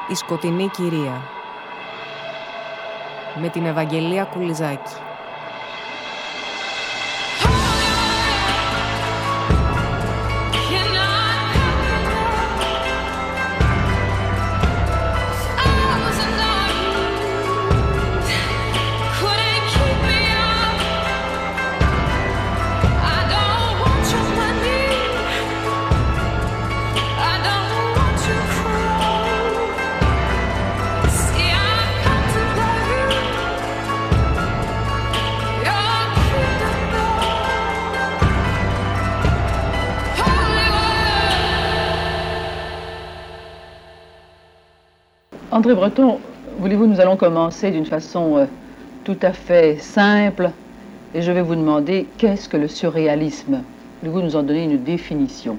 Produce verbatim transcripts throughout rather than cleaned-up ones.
Η σκοτεινή κυρία με την Ευαγγελία Κουλιζάκη. André Breton, voulez-vous, nous allons commencer d'une façon euh, tout à fait simple et je vais vous demander qu'est-ce que le surréalisme? Voulez-vous nous en donner une définition?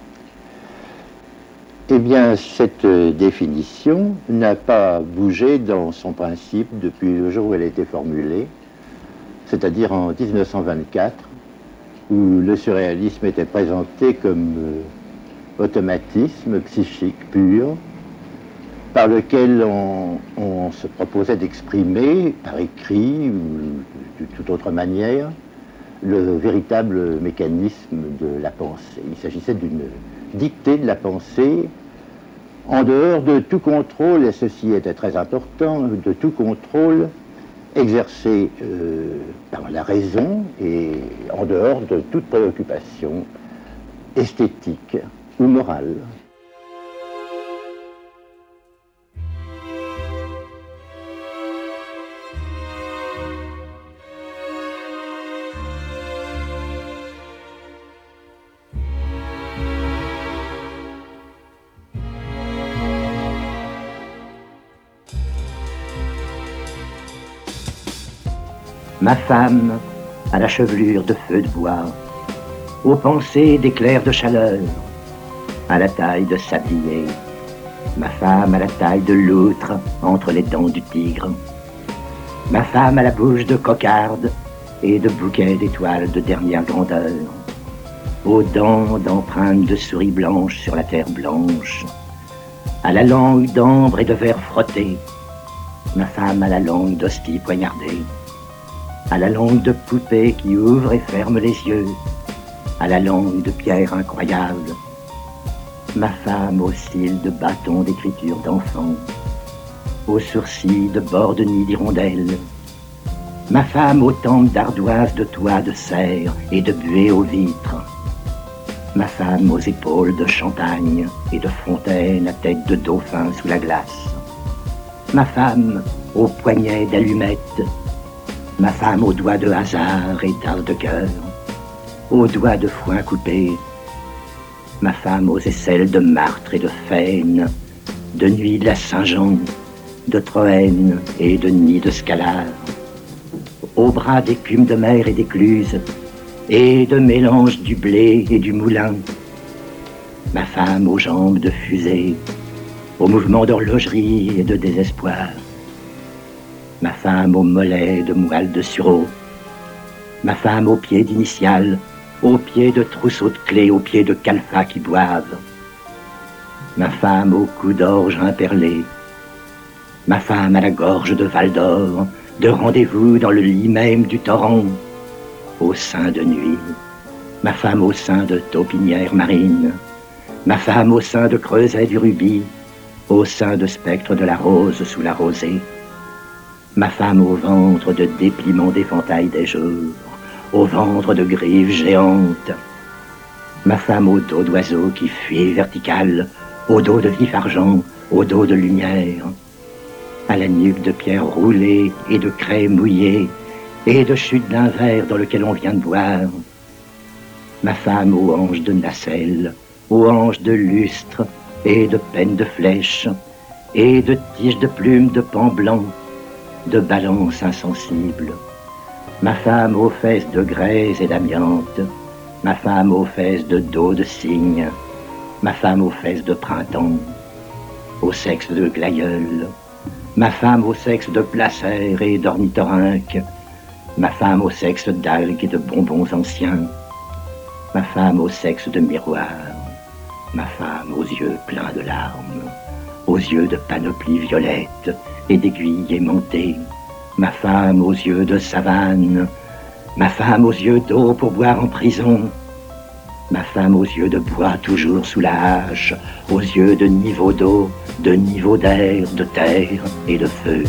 Eh bien, cette définition n'a pas bougé dans son principe depuis le jour où elle a été formulée, c'est-à-dire en mille neuf cent vingt-quatre, où le surréalisme était présenté comme euh, automatisme psychique pur, par lequel on, on se proposait d'exprimer, par écrit ou de toute autre manière, le véritable mécanisme de la pensée. Il s'agissait d'une dictée de la pensée en dehors de tout contrôle, et ceci était très important, de tout contrôle exercé euh, par la raison et en dehors de toute préoccupation esthétique ou morale. Ma femme à la chevelure de feu de bois, aux pensées d'éclairs de chaleur, à la taille de sablier, ma femme à la taille de loutre entre les dents du tigre, ma femme à la bouche de cocarde et de bouquets d'étoiles de dernière grandeur, aux dents d'empreintes de souris blanches sur la terre blanche, à la langue d'ambre et de verre frotté, ma femme à la langue d'hostie poignardée, à la langue de poupée qui ouvre et ferme les yeux, à la langue de pierre incroyable, ma femme aux cils de bâton d'écriture d'enfant, aux sourcils de bord de nid d'hirondelle, ma femme aux tempes d'ardoise de toit de serre et de buée aux vitres, ma femme aux épaules de champagne et de fontaine à tête de dauphin sous la glace, ma femme aux poignets d'allumettes, ma femme aux doigts de hasard et d'as de cœur, aux doigts de foin coupé, ma femme aux aisselles de martre et de faine, de nuit de la Saint-Jean, de Troène et de nid de Scalar, aux bras d'écume de mer et d'écluse, et de mélange du blé et du moulin, ma femme aux jambes de fusée, aux mouvements d'horlogerie et de désespoir, ma femme aux mollets de moelle de sureau, ma femme aux pieds d'initiales, aux pieds de trousseaux de clés, aux pieds de calfats qui boivent, ma femme au cou d'orge imperlé, ma femme à la gorge de Val d'Or, de rendez-vous dans le lit même du torrent, au sein de nuit, ma femme au sein de taupinière marine, ma femme au sein de creuset du rubis, au sein de spectre de la rose sous la rosée, ma femme au ventre de dépliement d'éventail des jours, au ventre de griffes géantes, ma femme au dos d'oiseau qui fuit vertical, au dos de vif argent, au dos de lumière, à la nuque de pierre roulée et de craie mouillée, et de chute d'un verre dans lequel on vient de boire, ma femme aux hanches de nacelle, aux hanches de lustre, et de pennes de flèches, et de tiges de plumes de pan blanc, de balance insensible, ma femme aux fesses de graisse et d'amiante, ma femme aux fesses de dos de cygne, ma femme aux fesses de printemps, au sexe de glaïeul, ma femme au sexe de placère et d'ornithorynque, ma femme au sexe d'algues et de bonbons anciens, ma femme au sexe de miroir, ma femme aux yeux pleins de larmes, aux yeux de panoplie violette et d'aiguilles aimantées, ma femme aux yeux de savane, ma femme aux yeux d'eau pour boire en prison, ma femme aux yeux de bois toujours sous la hache, aux yeux de niveau d'eau, de niveau d'air, de terre et de feu.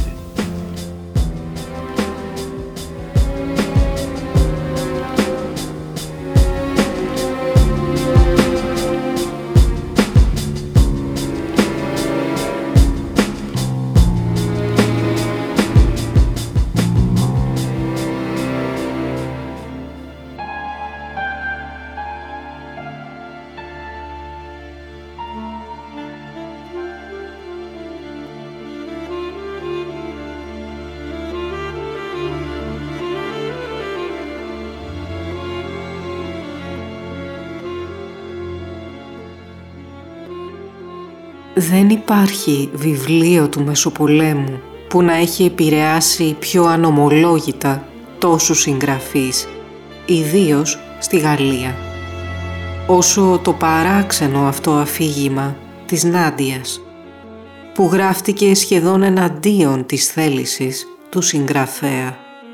Δεν υπάρχει βιβλίο του Μεσοπολέμου που να έχει επηρεάσει πιο ανομολόγητα τόσους συγγραφείς, ιδίως στη Γαλλία, όσο το παράξενο αυτό αφήγημα της Νάντιας, που γράφτηκε σχεδόν εναντίον της θέλησης του συγγραφέα.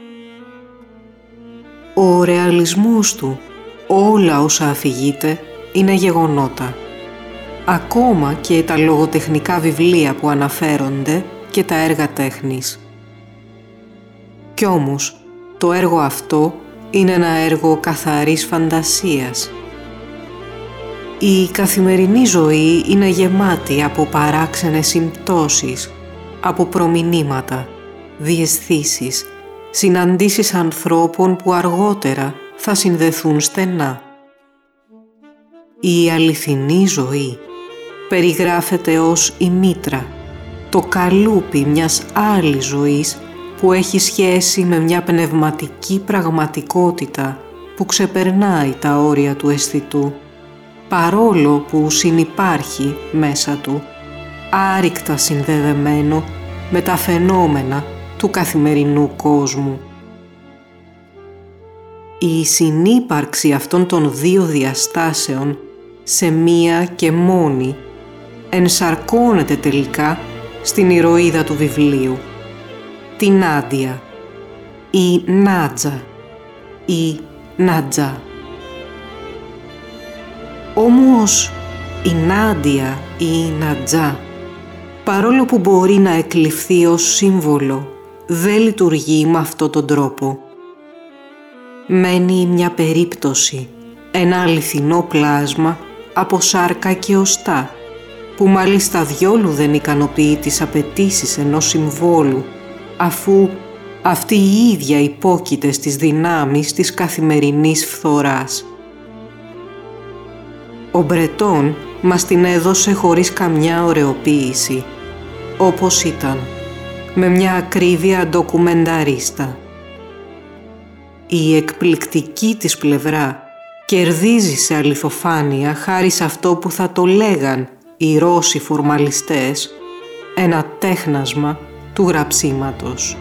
Ο ρεαλισμός του, όλα όσα αφηγείται, είναι γεγονότα. Ακόμα και τα λογοτεχνικά βιβλία που αναφέρονται και τα έργα τέχνης. Κι όμως, το έργο αυτό είναι ένα έργο καθαρής φαντασίας. Η καθημερινή ζωή είναι γεμάτη από παράξενες συμπτώσεις, από προμηνύματα, διαισθήσεις, συναντήσεις ανθρώπων που αργότερα θα συνδεθούν στενά. Η αληθινή ζωή περιγράφεται ως η μήτρα, το καλούπι μιας άλλης ζωής που έχει σχέση με μια πνευματική πραγματικότητα που ξεπερνάει τα όρια του αισθητού, παρόλο που συνυπάρχει μέσα του, άρρηκτα συνδεδεμένο με τα φαινόμενα του καθημερινού κόσμου. Η συνύπαρξη αυτών των δύο διαστάσεων σε μία και μόνη ενσαρκώνεται τελικά στην ηρωίδα του βιβλίου, τη Νάντια, η Νάτζα, η Νάτζα. Όμως η Νάντια ή η Νάτζα, παρόλο που μπορεί να εκλειφθεί ως σύμβολο, δεν λειτουργεί με αυτόν τον τρόπο. Μένει μια περίπτωση, ένα αληθινό πλάσμα από σάρκα και οστά, που μάλιστα διόλου δεν ικανοποιεί τις απαιτήσεις ενός συμβόλου, αφού αυτή η ίδια υπόκειται στις δυνάμεις της καθημερινής φθοράς. Ο Μπρετόν μας την έδωσε χωρίς καμιά ωρεοποίηση, όπως ήταν, με μια ακρίβεια ντοκουμενταρίστα. Η εκπληκτική της πλευρά κερδίζει σε αληθοφάνεια χάρη σε αυτό που θα το λέγαν οι Ρώσοι φορμαλιστές, ένα τέχνασμα του γραψίματος.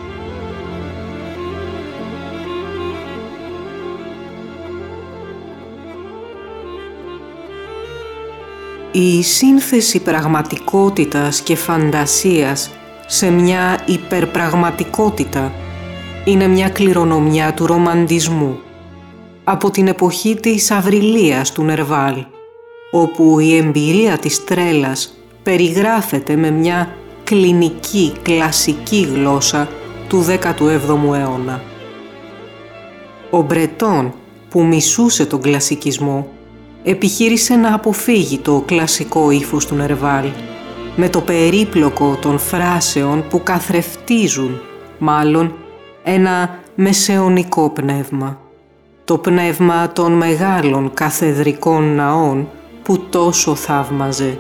Η σύνθεση πραγματικότητας και φαντασίας σε μια υπερπραγματικότητα είναι μια κληρονομιά του ρομαντισμού από την εποχή της Αβριλίας του Νερβάλ, όπου η εμπειρία της τρέλας περιγράφεται με μια κλινική κλασική γλώσσα του δέκατου έβδομου αιώνα. Ο Μπρετόν, που μισούσε τον κλασικισμό, επιχείρησε να αποφύγει το κλασικό ύφος του Νερβάλ, με το περίπλοκο των φράσεων που καθρεφτίζουν, μάλλον, ένα μεσαιωνικό πνεύμα. Το πνεύμα των μεγάλων καθεδρικών ναών που τόσο θαύμαζε.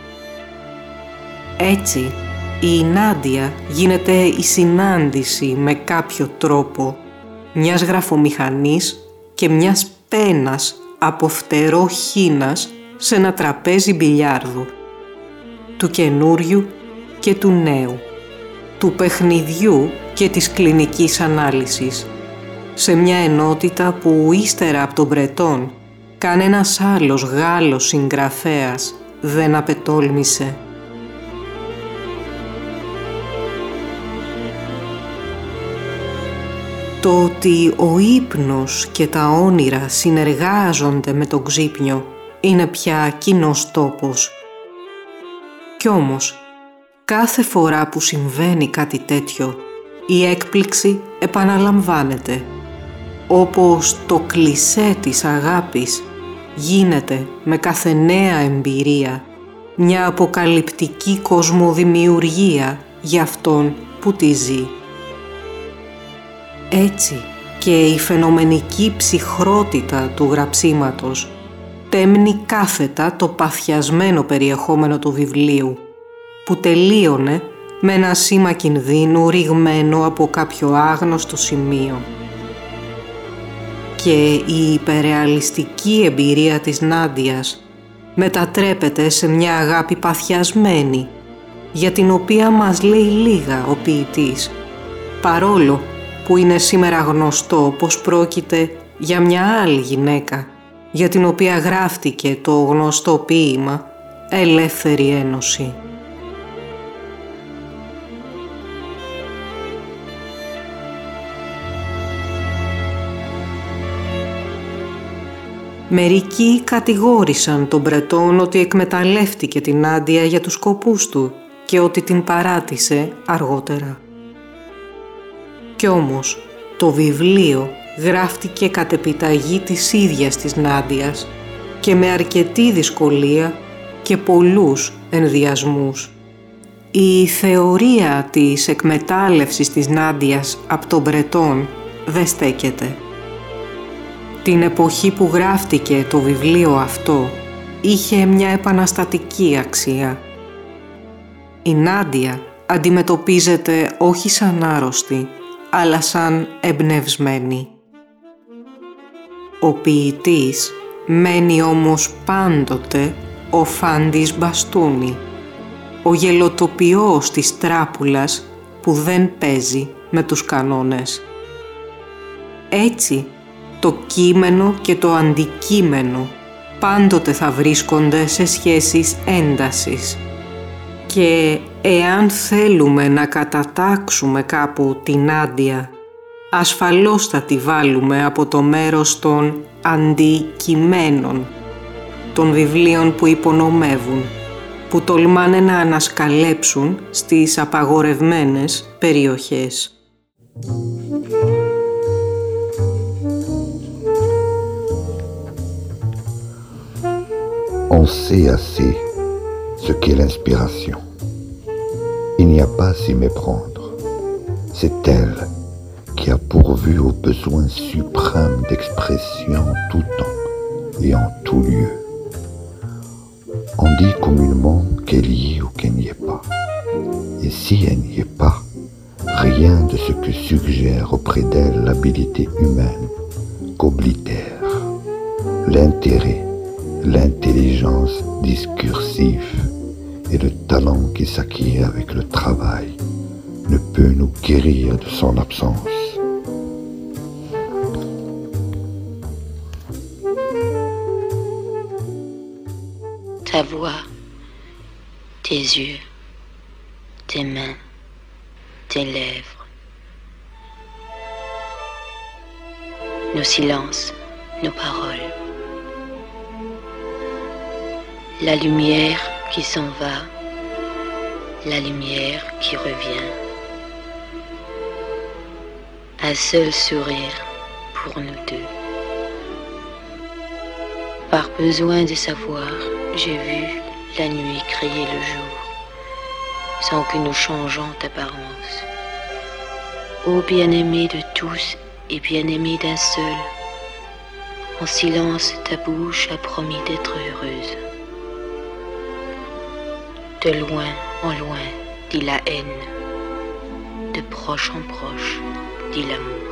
Έτσι, η Νάντια γίνεται η συνάντηση με κάποιο τρόπο μιας γραφομηχανής και μιας πένας από φτερό χίνας σε ένα τραπέζι μπιλιάρδου, του καινούριου και του νέου, του παιχνιδιού και της κλινικής ανάλυσης, σε μια ενότητα που ύστερα από τον Μπρετόν κανένας άλλος Γάλλος συγγραφέας δεν απετόλμησε. Το ότι ο ύπνος και τα όνειρα συνεργάζονται με τον ξύπνιο είναι πια κοινός τόπος. Κι όμως, κάθε φορά που συμβαίνει κάτι τέτοιο, η έκπληξη επαναλαμβάνεται, όπως το κλισέ της αγάπης γίνεται με κάθε νέα εμπειρία μια αποκαλυπτική κοσμοδημιουργία για αυτόν που τη ζει. Έτσι και η φαινομενική ψυχρότητα του γραψίματος τέμνει κάθετα το παθιασμένο περιεχόμενο του βιβλίου, που τελείωνε με ένα σήμα κινδύνου ρηγμένο από κάποιο άγνωστο σημείο. Και η υπερρεαλιστική εμπειρία της Νάντιας μετατρέπεται σε μια αγάπη παθιασμένη, για την οποία μας λέει λίγα ο ποιητής, παρόλο που είναι σήμερα γνωστό πως πρόκειται για μια άλλη γυναίκα, για την οποία γράφτηκε το γνωστό ποίημα «Ελεύθερη Ένωση». Μερικοί κατηγόρησαν τον Μπρετόν ότι εκμεταλλεύτηκε την Νάντια για τους σκοπούς του και ότι την παράτησε αργότερα. Κι όμως, το βιβλίο γράφτηκε κατ' επιταγή της ίδιας της Νάντιας και με αρκετή δυσκολία και πολλούς ενδιασμούς. Η θεωρία της εκμετάλλευσης της Νάντιας από τον Μπρετόν δεν στέκεται. Την εποχή που γράφτηκε το βιβλίο αυτό είχε μια επαναστατική αξία. Η Νάντια αντιμετωπίζεται όχι σαν άρρωστη, αλλά σαν εμπνευσμένη. Ο ποιητής μένει όμως πάντοτε ο Φάντης Μπαστούνι, ο γελοτοποιός της τράπουλας που δεν παίζει με τους κανόνες. Έτσι, το κείμενο και το αντικείμενο πάντοτε θα βρίσκονται σε σχέσεις έντασης. Και εάν θέλουμε να κατατάξουμε κάπου την Νάντια, ασφαλώς θα τη βάλουμε από το μέρος των αντικειμένων, των βιβλίων που υπονομεύουν, που τολμάνε να ανασκαλέψουν στις απαγορευμένες περιοχές. On sait assez ce qu'est l'inspiration. Il n'y a pas à s'y méprendre. C'est elle qui a pourvu au besoin suprême d'expression en tout temps et en tout lieu. On dit communément qu'elle y est ou qu'elle n'y est pas. Et si elle n'y est pas, rien de ce que suggère auprès d'elle l'habilité humaine qu'oblitère l'intérêt, l'intelligence discursive et le talent qui s'acquiert avec le travail ne peut nous guérir de son absence. Ta voix, tes yeux, tes mains, tes lèvres, nos silences, nos paroles. La lumière qui s'en va, la lumière qui revient. Un seul sourire pour nous deux. Par besoin de savoir, j'ai vu la nuit créer le jour, sans que nous changeons d'apparence. Ô bien-aimé de tous et bien-aimé d'un seul, en silence ta bouche a promis d'être heureuse. De loin en loin, dit la haine. De proche en proche, dit l'amour.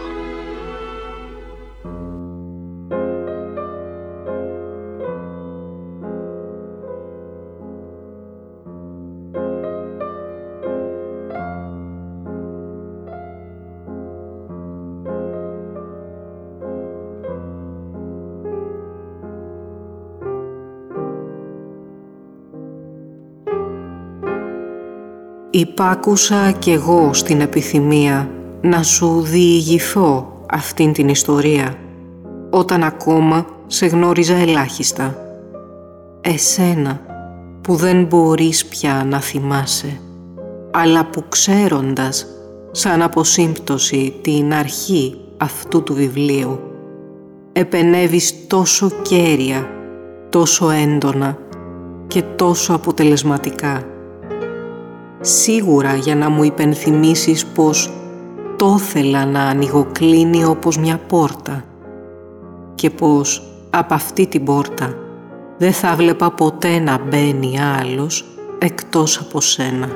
Υπάκουσα κι εγώ στην επιθυμία να σου διηγηθώ αυτήν την ιστορία, όταν ακόμα σε γνώριζα ελάχιστα. Εσένα που δεν μπορείς πια να θυμάσαι, αλλά που ξέροντας, σαν αποσύμπτωση την αρχή αυτού του βιβλίου, επενεύεις τόσο κέρια, τόσο έντονα και τόσο αποτελεσματικά. Σίγουρα για να μου υπενθυμίσεις πως το ήθελα να ανοιγοκλίνει όπως μια πόρτα και πως από αυτή την πόρτα δεν θα βλέπα ποτέ να μπαίνει άλλος εκτός από σένα.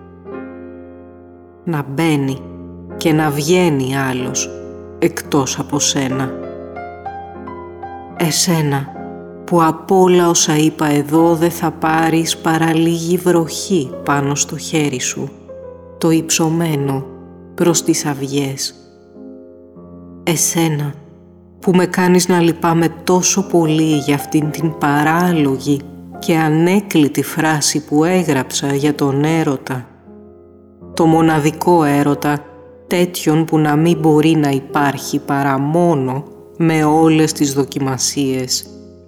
Να μπαίνει και να βγαίνει άλλος εκτός από σένα. Εσένα που απ' όλα όσα είπα εδώ δεν θα πάρεις παρά λίγη βροχή πάνω στο χέρι σου, το υψωμένο προς τις αυγές. Εσένα που με κάνεις να λυπάμαι τόσο πολύ για αυτήν την παράλογη και ανέκλητη φράση που έγραψα για τον έρωτα. Το μοναδικό έρωτα, τέτοιον που να μην μπορεί να υπάρχει παρά μόνο με όλες τις δοκιμασίες.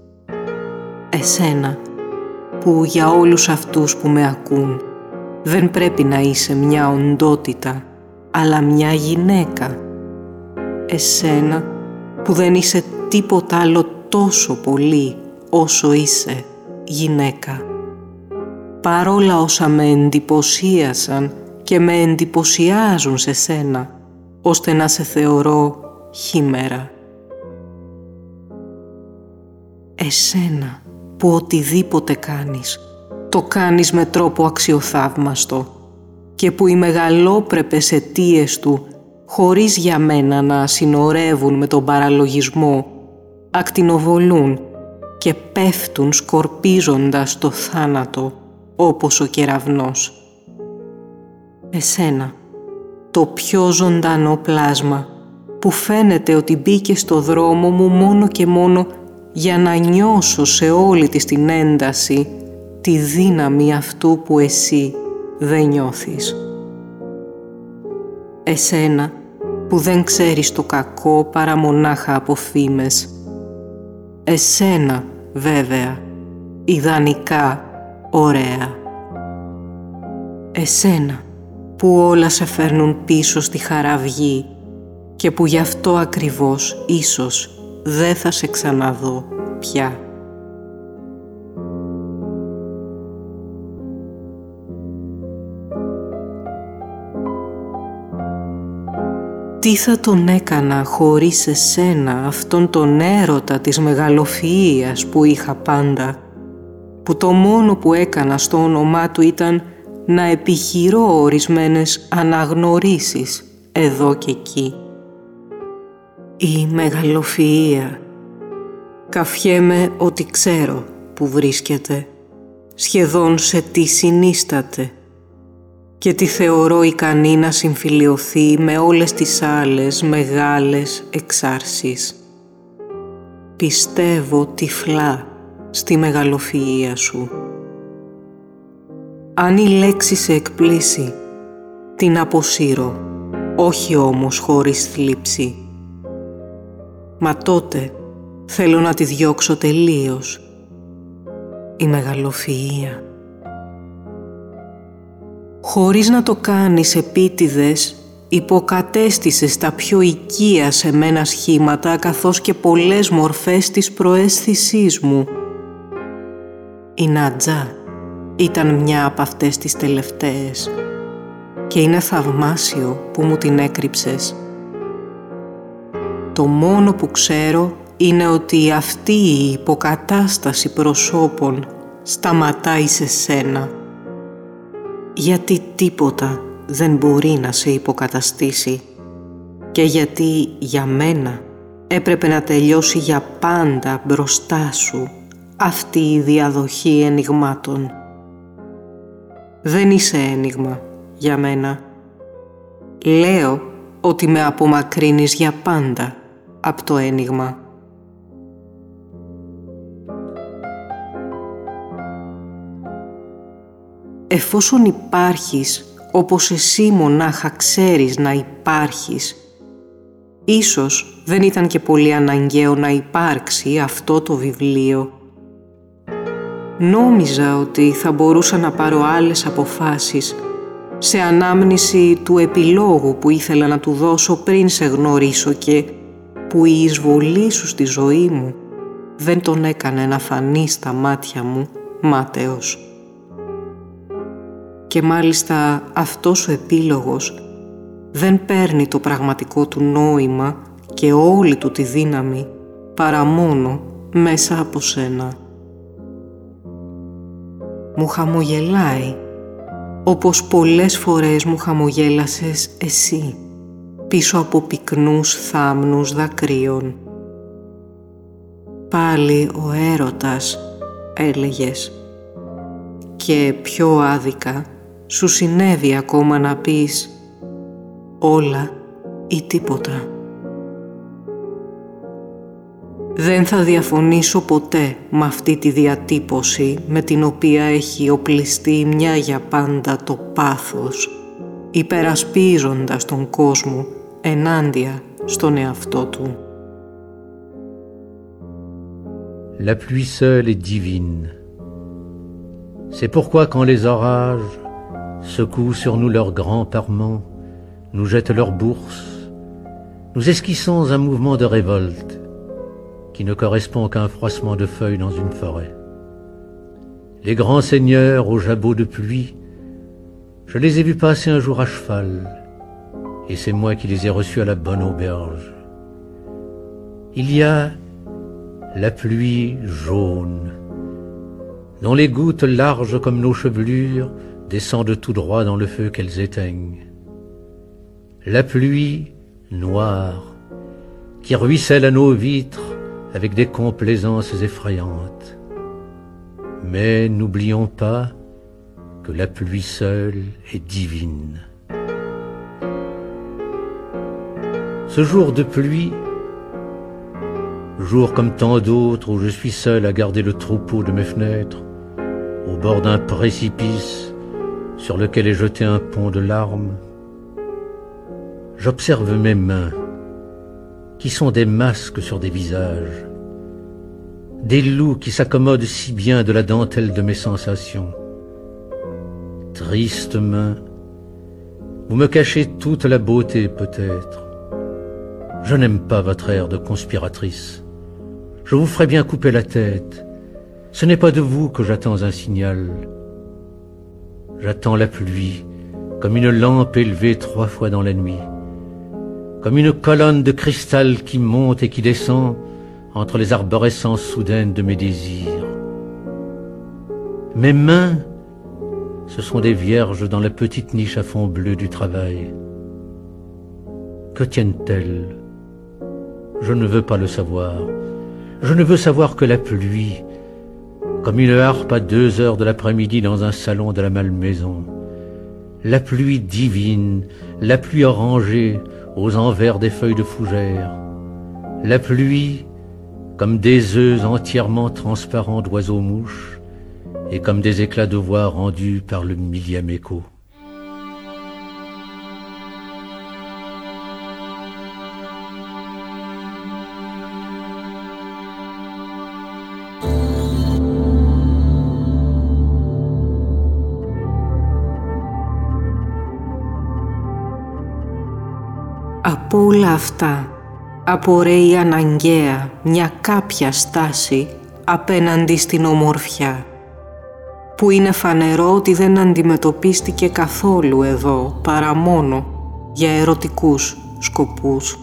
Εσένα που για όλους αυτούς που με ακούν δεν πρέπει να είσαι μια οντότητα, αλλά μια γυναίκα. Εσένα που δεν είσαι τίποτα άλλο τόσο πολύ όσο είσαι γυναίκα. Παρόλα όσα με εντυπωσίασαν και με εντυπωσιάζουν σε σένα, ώστε να σε θεωρώ χήμερα. Εσένα που οτιδήποτε κάνεις, το κάνεις με τρόπο αξιοθαύμαστο και που οι μεγαλόπρεπες αιτίες του, χωρίς για μένα να συνορεύουν με τον παραλογισμό, ακτινοβολούν και πέφτουν σκορπίζοντας το θάνατο όπως ο κεραυνός. Εσένα, το πιο ζωντανό πλάσμα που φαίνεται ότι μπήκε στο δρόμο μου μόνο και μόνο για να νιώσω σε όλη της την ένταση τη δύναμη αυτού που εσύ δεν νιώθεις. Εσένα που δεν ξέρεις το κακό παρά μονάχα από φήμες. Εσένα, βέβαια, ιδανικά ωραία. Εσένα που όλα σε φέρνουν πίσω στη χαραυγή και που γι' αυτό ακριβώς ίσως δεν θα σε ξαναδώ πια. Τι θα τον έκανα χωρίς εσένα αυτόν τον έρωτα της μεγαλοφυΐας που είχα πάντα, που το μόνο που έκανα στο όνομά του ήταν να επιχειρώ ορισμένες αναγνωρίσεις εδώ και εκεί. Η μεγαλοφυΐα. Καφιέμαι ότι ξέρω που βρίσκεται, σχεδόν σε τι συνίσταται και τη θεωρώ ικανή να συμφιλιωθεί με όλες τις άλλες μεγάλες εξάρσεις. Πιστεύω τυφλά στη μεγαλοφυΐα σου. Αν η λέξη σε εκπλήσει, την αποσύρω, όχι όμως χωρίς θλίψη. Μα τότε θέλω να τη διώξω τελείως. Η μεγαλοφυΐα. Χωρίς να το κάνεις επίτηδες, υποκατέστησες τα πιο οικία σε μένα σχήματα καθώς και πολλές μορφές της προαίσθησής μου. Η Νατζά ήταν μια από αυτές τις τελευταίες και είναι θαυμάσιο που μου την έκρυψες. Το μόνο που ξέρω είναι ότι αυτή η υποκατάσταση προσώπων σταματάει σε σένα, γιατί τίποτα δεν μπορεί να σε υποκαταστήσει και γιατί για μένα έπρεπε να τελειώσει για πάντα μπροστά σου αυτή η διαδοχή ενιγμάτων. Δεν είσαι ένιγμα για μένα. Λέω ότι με απομακρύνεις για πάντα από το ένιγμα. Εφόσον υπάρχεις όπως εσύ μονάχα ξέρεις να υπάρχεις, Ίσως δεν ήταν και πολύ αναγκαίο να υπάρξει αυτό το βιβλίο. Νόμιζα ότι θα μπορούσα να πάρω άλλες αποφάσεις σε ανάμνηση του επιλόγου που ήθελα να του δώσω πριν σε γνωρίσω και που η εισβολή σου στη ζωή μου δεν τον έκανε να φανεί στα μάτια μου μάταιος. Και μάλιστα αυτός ο επίλογος δεν παίρνει το πραγματικό του νόημα και όλη του τη δύναμη παρά μόνο μέσα από σένα. Μου χαμογελάει, όπως πολλές φορές μου χαμογέλασες εσύ, πίσω από πυκνούς θάμνους δακρύων. Πάλι ο έρωτας, έλεγες, και πιο άδικα σου συνέβη ακόμα να πεις όλα ή τίποτα. Δεν θα διαφωνήσω ποτέ με αυτή τη διατύπωση με την οποία έχει οπλιστεί μια για πάντα το πάθος, υπερασπίζοντας τον κόσμο ενάντια στον εαυτό του. La pluie seule est divine. C'est pourquoi quand les orages secouent sur nous leurs grands parements, nous jettent leurs bourses, nous esquissons un mouvement de révolte qui ne correspond qu'à un froissement de feuilles dans une forêt. Les grands seigneurs aux jabots de pluie, je les ai vus passer un jour à cheval, et c'est moi qui les ai reçus à la bonne auberge. Il y a la pluie jaune, dont les gouttes larges comme nos chevelures descendent tout droit dans le feu qu'elles éteignent. La pluie noire, qui ruisselle à nos vitres avec des complaisances effrayantes. Mais n'oublions pas que la pluie seule est divine. Ce jour de pluie, jour comme tant d'autres où je suis seul à garder le troupeau de mes fenêtres, au bord d'un précipice sur lequel est jeté un pont de larmes, j'observe mes mains, qui sont des masques sur des visages, des loups qui s'accommodent si bien de la dentelle de mes sensations. Tristes mains, vous me cachez toute la beauté peut-être. Je n'aime pas votre air de conspiratrice. Je vous ferai bien couper la tête. Ce n'est pas de vous que j'attends un signal. J'attends la pluie, comme une lampe élevée trois fois dans la nuit, comme une colonne de cristal qui monte et qui descend entre les arborescences soudaines de mes désirs. Mes mains, ce sont des vierges dans la petite niche à fond bleu du travail. Que tiennent-elles? Je ne veux pas le savoir. Je ne veux savoir que la pluie, comme une harpe à deux heures de l'après-midi dans un salon de la malmaison. La pluie divine, la pluie orangée aux envers des feuilles de fougère. La pluie, comme des œufs entièrement transparents d'oiseaux-mouches, et comme des éclats de voix rendus par le millième écho. Από όλα αυτά απορρέει αναγκαία μια κάποια στάση απέναντι στην ομορφιά, που είναι φανερό ότι δεν αντιμετωπίστηκε καθόλου εδώ παρά μόνο για ερωτικούς σκοπούς.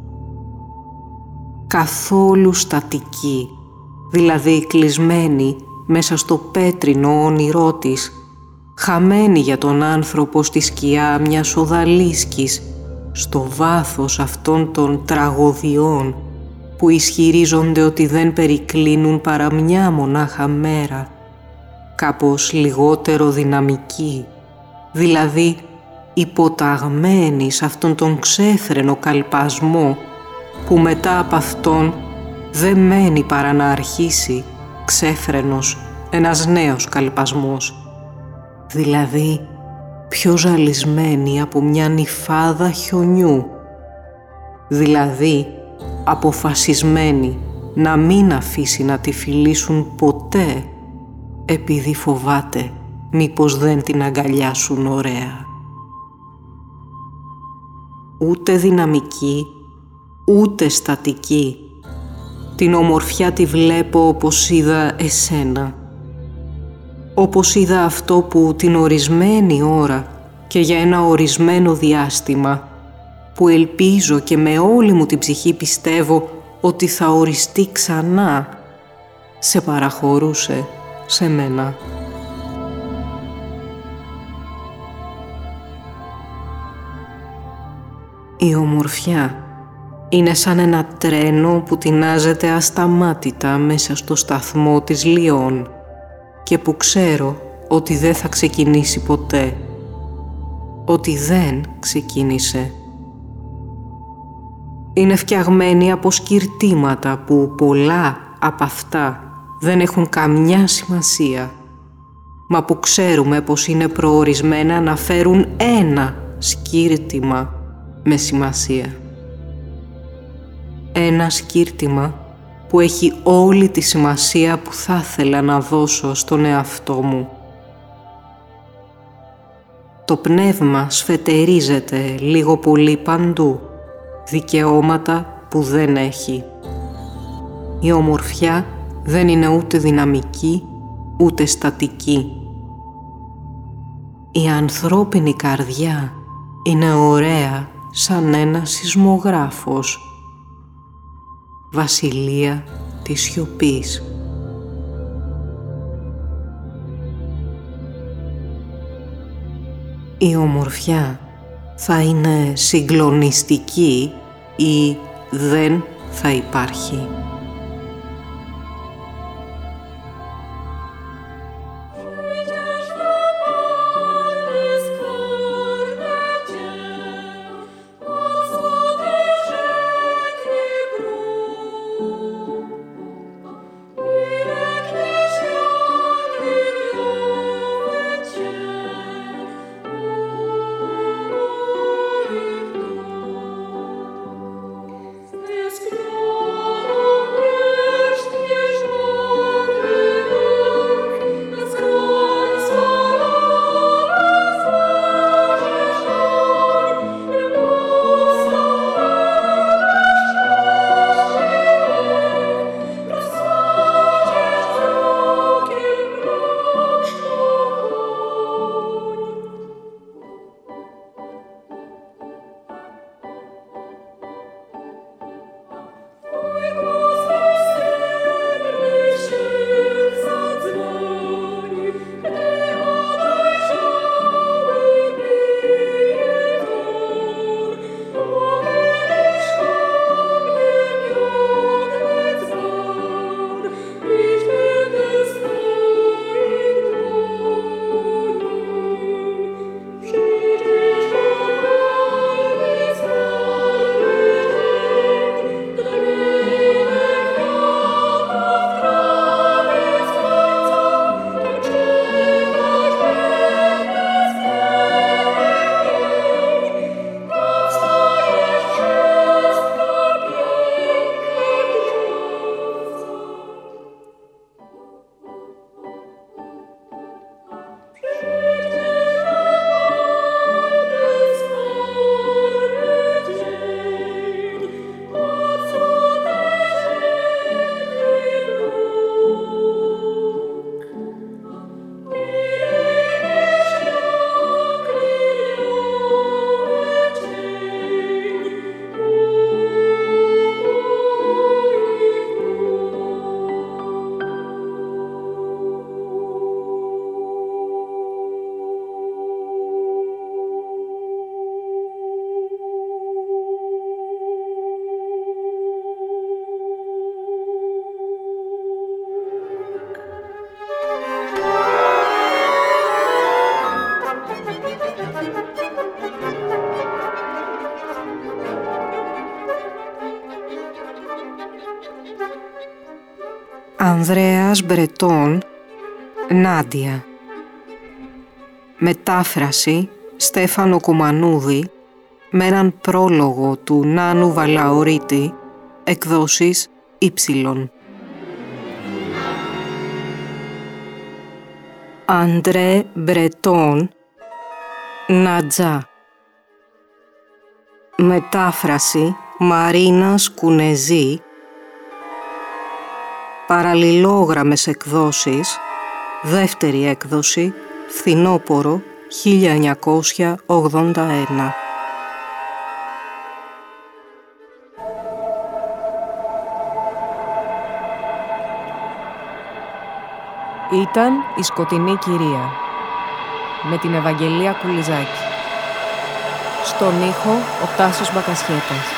Καθόλου στατική, δηλαδή κλεισμένη μέσα στο πέτρινο όνειρό της, χαμένη για τον άνθρωπο στη σκιά μιας οδαλίσκης, στο βάθος αυτών των τραγωδιών που ισχυρίζονται ότι δεν περικλίνουν παρά μια μονάχα μέρα, κάπως λιγότερο δυναμική, δηλαδή υποταγμένη σε αυτόν τον ξέφρενο καλπασμό που μετά από αυτόν δεν μένει παρά να αρχίσει ξέφρενος ένας νέος καλπασμός, δηλαδή πιο ζαλισμένη από μια νυφάδα χιονιού, δηλαδή αποφασισμένη να μην αφήσει να τη φιλήσουν ποτέ, επειδή φοβάται μήπως δεν την αγκαλιάσουν ωραία. Ούτε δυναμική, ούτε στατική, την ομορφιά τη βλέπω όπως είδα εσένα. Όπως είδα αυτό που την ορισμένη ώρα και για ένα ορισμένο διάστημα, που ελπίζω και με όλη μου την ψυχή πιστεύω ότι θα οριστεί ξανά, σε παραχωρούσε σε μένα. Η ομορφιά είναι σαν ένα τρένο που τεινάζεται ασταμάτητα μέσα στο σταθμό της Λιών και που ξέρω ότι δεν θα ξεκινήσει ποτέ, ότι δεν ξεκίνησε. Είναι φτιαγμένη από σκυρτήματα που πολλά από αυτά δεν έχουν καμιά σημασία, μα που ξέρουμε πως είναι προορισμένα να φέρουν ένα σκύρτημα με σημασία. Ένα σκύρτημα που έχει όλη τη σημασία που θα ήθελα να δώσω στον εαυτό μου. Το πνεύμα σφετερίζεται λίγο πολύ παντού, δικαιώματα που δεν έχει. Η ομορφιά δεν είναι ούτε δυναμική, ούτε στατική. Η ανθρώπινη καρδιά είναι ωραία σαν ένα σεισμογράφος. Βασιλεία της σιωπής. Η ομορφιά θα είναι συγκλονιστική ή δεν θα υπάρχει. Ανδρέας Μπρετών, Νάντια. Μετάφραση Στέφανο Κουμανούδη, με έναν πρόλογο του Νάνου Βαλαωρίτη, εκδόσεις Ήψιλον. Αντρέ Μπρετόν, Νατζά. Μετάφραση Μαρίνα Σκουνεζή. Παραλληλόγραμμες εκδόσεις, δεύτερη έκδοση, φθινόπωρο χίλια εννιακόσια ογδόντα ένα. Ήταν η Σκοτεινή Κυρία με την Ευαγγελία Κουλιζάκη. Στον ήχο ο Τάσος Μπακασχέτας.